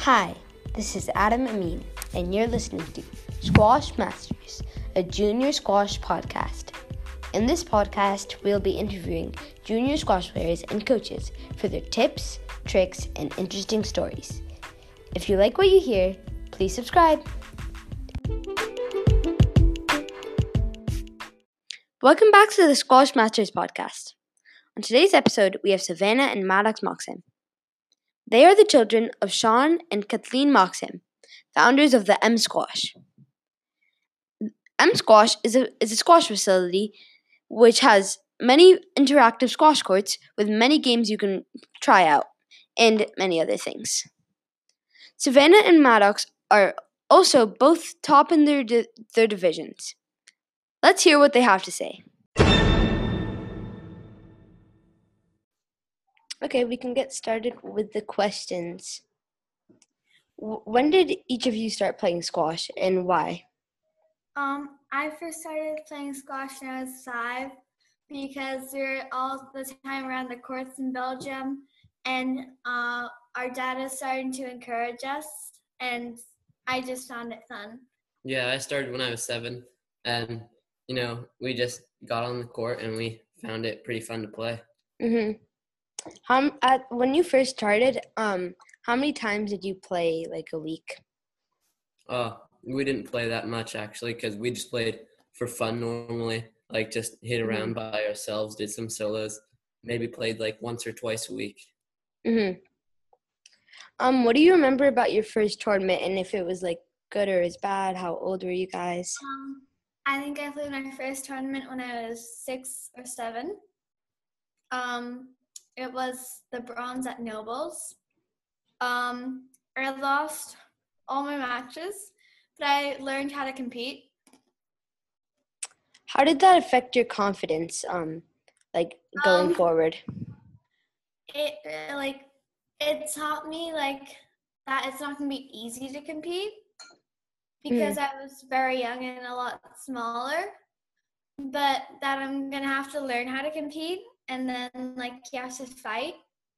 Hi, this is Adam Amin, and you're listening to Squash Masters, a junior squash podcast. In this podcast, we'll be interviewing junior squash players and coaches for their tips, tricks, and interesting stories. If you like what you hear, please subscribe. Welcome back to the Squash Masters podcast. On today's episode, we have Savannah and Maddox Moxham. They are the children of Sean and Kathleen Moxham, founders of the M Squash. M Squash is a squash facility which has many interactive squash courts with many games you can try out and many other things. Savannah and Maddox are also both top in their divisions. Let's hear what they have to say. Okay, we can get started with the questions. When did each of you start playing squash and why? I first started playing squash when I was 5 because we were all the time around the courts in Belgium, and our dad is starting to encourage us, and I just found it fun. Yeah, I started when I was 7, and we just got on the court and we found it pretty fun to play. When you first started, how many times did you play like a week? We didn't play that much actually because we just played for fun normally, like just hit around by ourselves, did some solos, maybe played like once or twice a week. What do you remember about your first tournament and if it was like good or as bad? How old were you guys? I think I played my first tournament when I was 6 or 7. It was the bronze at Nobles. I lost all my matches, but I learned how to compete. How did that affect your confidence, going forward? It taught me that it's not going to be easy to compete because I was very young and a lot smaller, but that I'm going to have to learn how to compete and then you have to fight.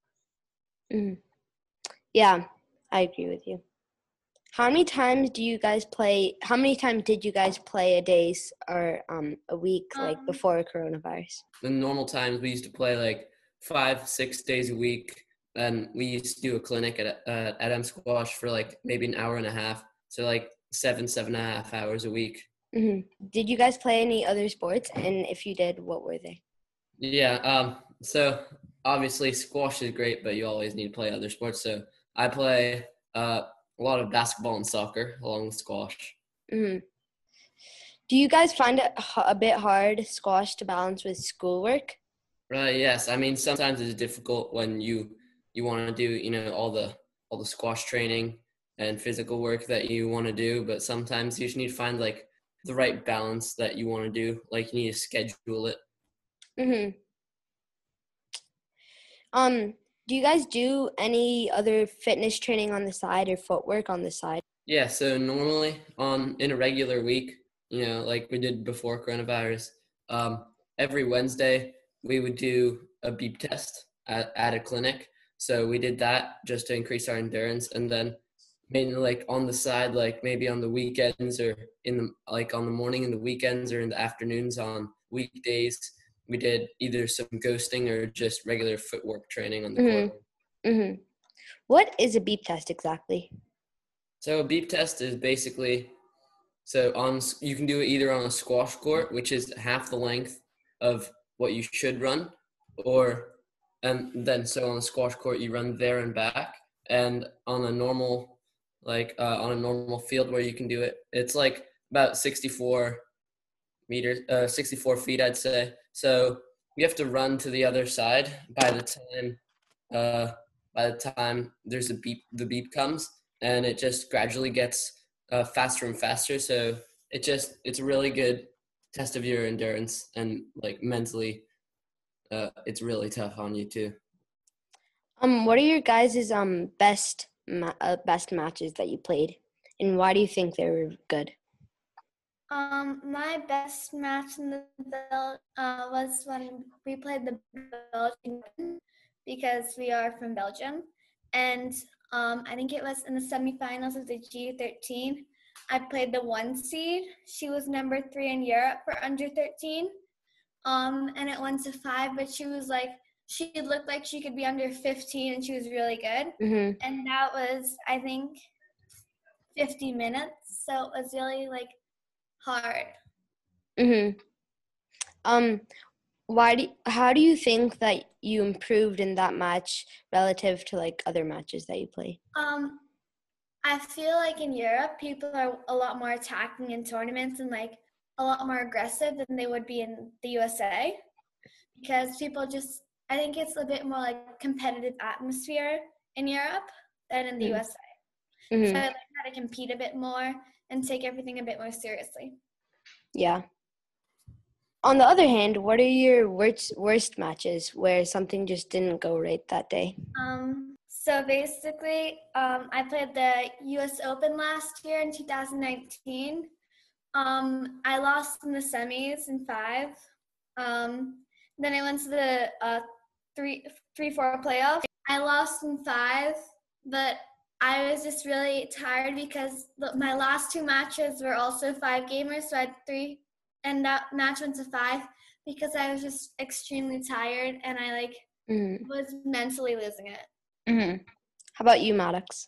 Yeah, I agree with you. How many times did you guys play a day or a week, before coronavirus? In normal times, we used to play like 5-6 days a week. And we used to do a clinic at M Squash for like maybe an hour and a half. So like 7.5 hours a week. Did you guys play any other sports? And if you did, what were they? Yeah. So obviously squash is great, but you always need to play other sports. So I play a lot of basketball and soccer along with squash. Do you guys find it a bit hard, squash, to balance with schoolwork? Yes. I mean, sometimes it's difficult when you want to do, all the squash training and physical work that you want to do. But sometimes you just need to find like the right balance that you want to do. Like you need to schedule it. Do you guys do any other fitness training on the side or footwork on the side? Yeah, so normally in a regular week, like we did before coronavirus, every Wednesday we would do a beep test at a clinic. So we did that just to increase our endurance, and then mainly like on the side, like maybe on the weekends or on the morning and the weekends or in the afternoons on weekdays, we did either some ghosting or just regular footwork training on the court. What is a beep test exactly? So a beep test is basically, you can do it either on a squash court, which is half the length of what you should run, and then on a squash court you run there and back, and on a normal field where you can do it, it's like about 64 feet, I'd say. So you have to run to the other side by the time there's the beep comes, and it just gradually gets faster and faster. So it's a really good test of your endurance, and like mentally, it's really tough on you too. What are your guys' best matches that you played, and why do you think they were good? My best match in the was when we played the Belgian because we are from Belgium, and I think it was in the semifinals of the G13. I played the 1 seed. She was number 3 in Europe for under 13. And it went to 5, but she looked like she could be under 15, and she was really good. Mhm. And that was, I think, 50 minutes. So it was really hard. Mhm. How do you think that you improved in that match relative to other matches that you play? I feel like in Europe, people are a lot more attacking in tournaments and a lot more aggressive than they would be in the USA, because I think it's a bit more competitive atmosphere in Europe than in the Mhm. USA. So Mhm. I learned how to compete a bit more and take everything a bit more seriously. Yeah. On the other hand, what are your worst matches where something just didn't go right that day? So basically, I played the US Open last year in 2019. I lost in the semis in 5. Then I went to the 3-4 playoff. I lost in 5, but I was just really tired because my last 2 matches were also 5-gamers, so I had 3, and that match went to 5 because I was just extremely tired and I Mhm. was mentally losing it. Mhm. How about you, Maddox?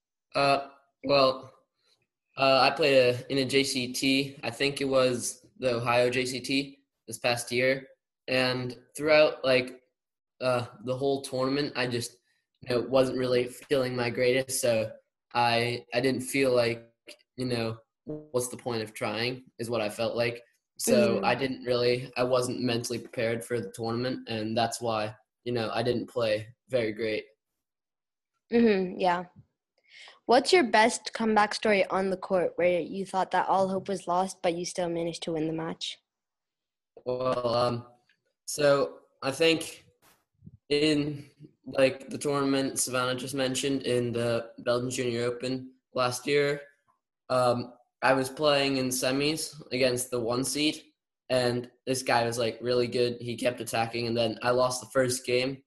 Well, I played in a JCT. I think it was the Ohio JCT this past year, and throughout the whole tournament, I just wasn't really feeling my greatest. So I didn't feel like what's the point of trying is what I felt like. So Mhm. I wasn't mentally prepared for the tournament, and that's why I didn't play very great. Mhm. Yeah. What's your best comeback story on the court where you thought that all hope was lost, but you still managed to win the match? Well, so I think in the tournament Savannah just mentioned in the Belgian Junior Open last year, I was playing in semis against the 1 seed, and this guy was really good. He kept attacking, and then I lost the first game,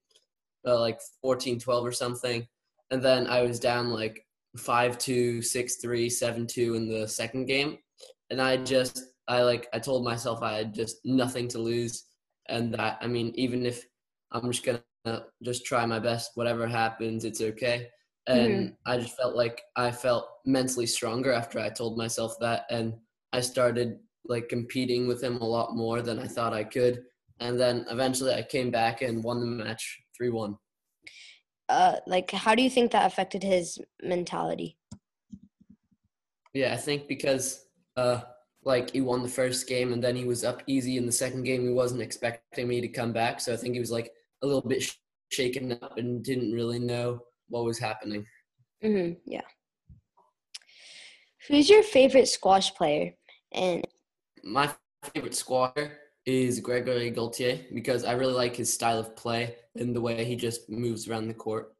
14-12 or something, and then I was down 5-2, 6-3, 7-2 in the second game, and I told myself I had just nothing to lose, and that even if I'm just gonna just try my best, whatever happens, it's okay. Mhm. And I just felt like I felt mentally stronger after I told myself that, and I started competing with him a lot more than I thought I could, and then eventually I came back and won the match 3-1. How do you think that affected his mentality? Yeah, I think because he won the first game and then he was up easy in the second game. He wasn't expecting me to come back, so I think he was a little bit shaken up and didn't really know what was happening. Mhm. Yeah. Who's your favorite squash player? And My favorite squatter is Gregory Gaultier because I really like his style of play and the way he just moves around the court.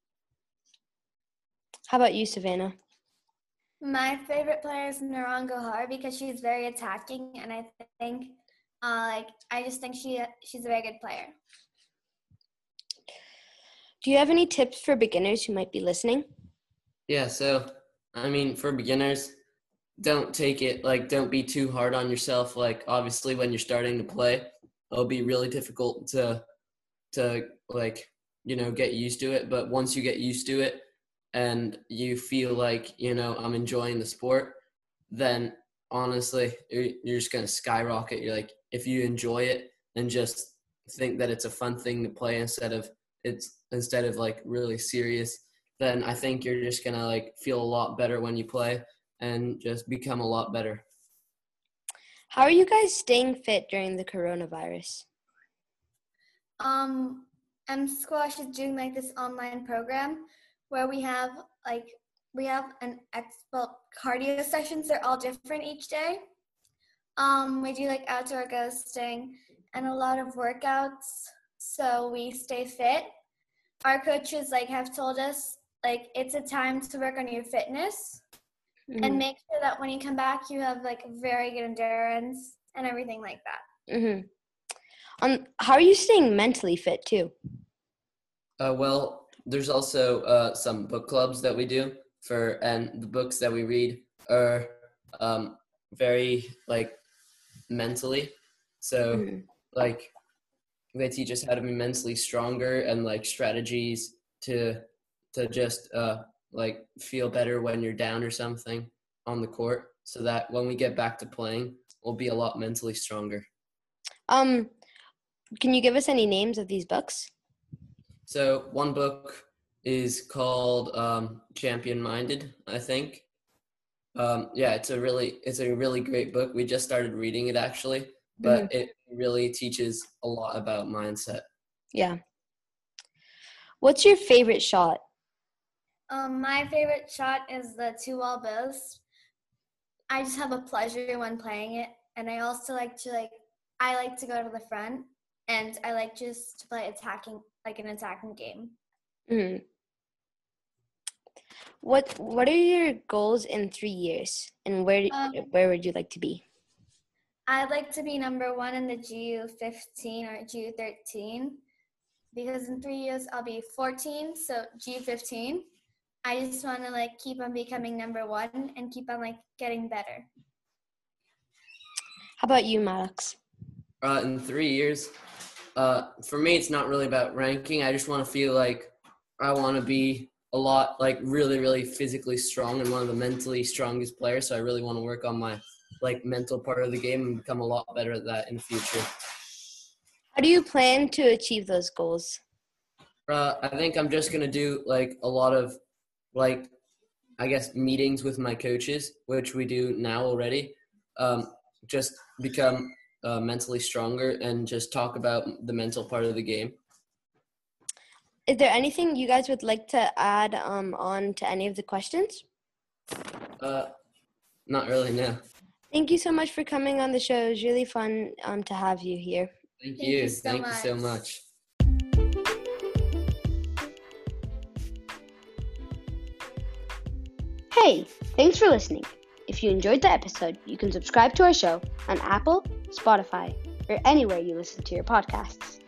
how about you, Savannah? My favorite player is Naran Gohar because she's very attacking, and I think, I just think she's a very good player. Do you have any tips for beginners who might be listening? Yeah, so for beginners, don't take it don't be too hard on yourself. Obviously when you're starting to play, it'll be really difficult to get used to it, but once you get used to it and you feel I'm enjoying the sport, then honestly you're just going to skyrocket. If you enjoy it and just think that it's a fun thing to play instead of really serious, then I think you're just going to feel a lot better when you play and just become a lot better. How are you guys staying fit during the coronavirus? M Squash is doing this online program where we have cardio sessions. They're all different each day. We do outdoor ghosting and a lot of workouts, so we stay fit. Our coaches have told us it's a time to work on your fitness and make sure that when you come back you have very good endurance and everything like that. How are you staying mentally fit too? Well, there's also some book clubs that we do and the books that we read are very like mentally. So Mhm. like they teach us how to be mentally stronger and like strategies to just like feel better when you're down or something on the court, so that when we get back to playing, we'll be a lot mentally stronger. Um, can you give us any names of these books? So one book is called Champion Minded, I think. Yeah, it's a really great book. We just started reading it actually, but it really teaches a lot about mindset. Yeah. What's your favorite shot? My favorite shot is the 2-wall boast. I just have a pleasure when playing it, and I also like to go to the front, and I like just to play an attacking game. Mm-hmm. What are your goals in 3 years, and where would you like to be? I'd like to be number 1 in the GU15 or GU13, because in 3 years I'll be 14, so GU15. I just want to keep on becoming number 1 and keep on getting better. How about you, Maddox? In 3 years, for me, it's not really about ranking. I just want to feel like I want to be a lot really, really physically strong and one of the mentally strongest players. So I really want to work on my mental part of the game and become a lot better at that in the future. How do you plan to achieve those goals? I think I'm just gonna do a lot of I guess meetings with my coaches, which we do now already. Just become mentally stronger and just talk about the mental part of the game. Is there anything you guys would like to add on to any of the questions? Not really, no. Thank you so much for coming on the show. It was really fun to have you here. Thank you so much. Hey, thanks for listening. If you enjoyed the episode, you can subscribe to our show on Apple, Spotify, or anywhere you listen to your podcasts.